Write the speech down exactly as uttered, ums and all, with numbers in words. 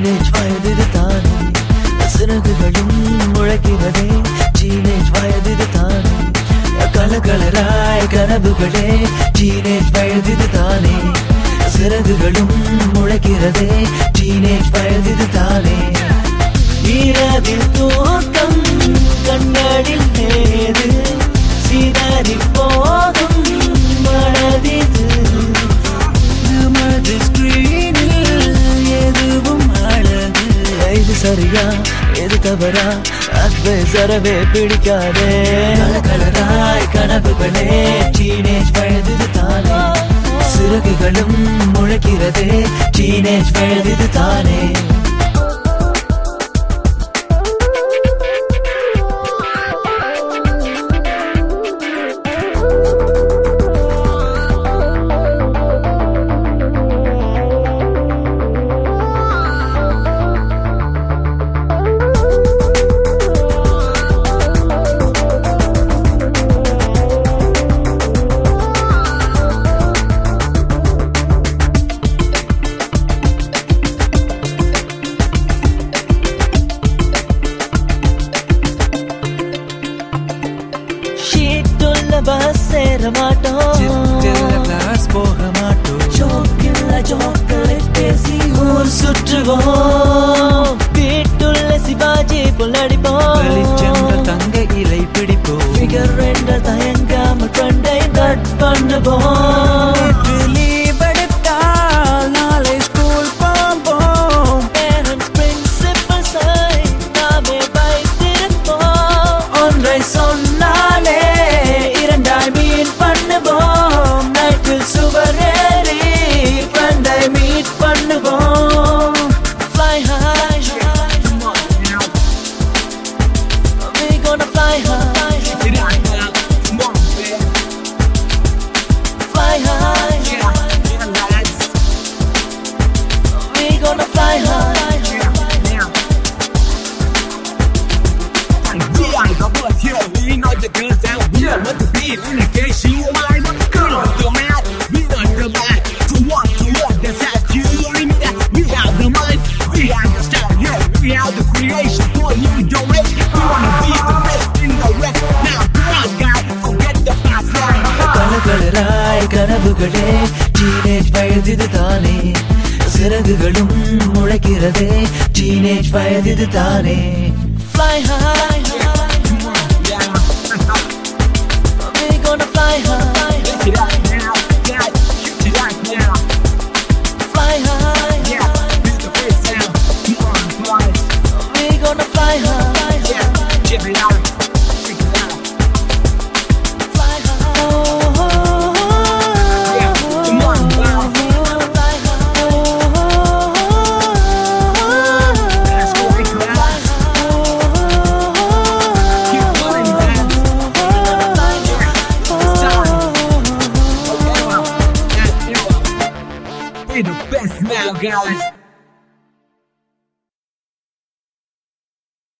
Teenage வயதிது தானே சிறகுகளும் முளைக்கிறதே டீனேஜ் வயதிது தானே கலகலராய் கனவுகளே டீனேஜ் வயதிது தானே சிறகுகளும் முளைக்கிறதே டீனேஜ் வயதிது தானே இரவில் தூக்கம் கண்ணடில் நேரு சிதறி போகும் மனதிது மது ஸ்கிரீனில் எதுவும் அழகு இது சரியா எது தவறா அட்வைசரவே பிடிக்காதே கலகலராய் கனவுகளே டீனேஜ் வயதிது தானே சிறகுகளும் முளைக்கிறதே டீனேஜ் வயதிது தானே பஸ் சேர மாட்டோம் கிளாஸ் போக மாட்டோம் ஜோக்கில்ல ஜோக்களை பேசி ஊர் சுற்றுவோம் வீட்டுள்ள சிவாஜி போல் நடிப்போம் வெளிச்சென்ற தங்க இலை பிடிப்போம் ஃபிகர் ரெண்ட தயங்காமல் ஃப்ரெண்டை கட் பண்ணுவோம் லீவ் எடுத்தால் நாளை ஸ்கூல் போவோம் பேரண்ட்ஸ் பிரின்சிபல் சை நாமே வைத்திருப்போம் ஒன்றை சொன்னாலே மீட் பண்ணுவோம் நைட்டில் சுவரேறி ஃப்ரெண்டை மீட் பண்ணுவோம் fly high we gonna fly high fly high we gonna fly high we know the girls out here want to be in case you mind girl on the mat we on the mat to walk to walk that's at you in that we have the mind we have the style yeah we have the creation for you don't wait we wanna be the best in the rest now come on guys forget the past கலகலராய் கனவுகளே teenage வயதிது தானே சிறகுகளும் முளைக்கிறதே teenage வயதிது தானே fly high gonna fly high. Lift it up now, God. Lift it up now. Fly high. Yeah, this is the best sound. Come on, fly. We gonna fly high. Yeah, check it out. Check it out. Fly high. Oh, oh, oh. Yeah, come on, fly. Fly high. Oh, oh, oh. That's what we call it. Keep going, man. The best now, guys.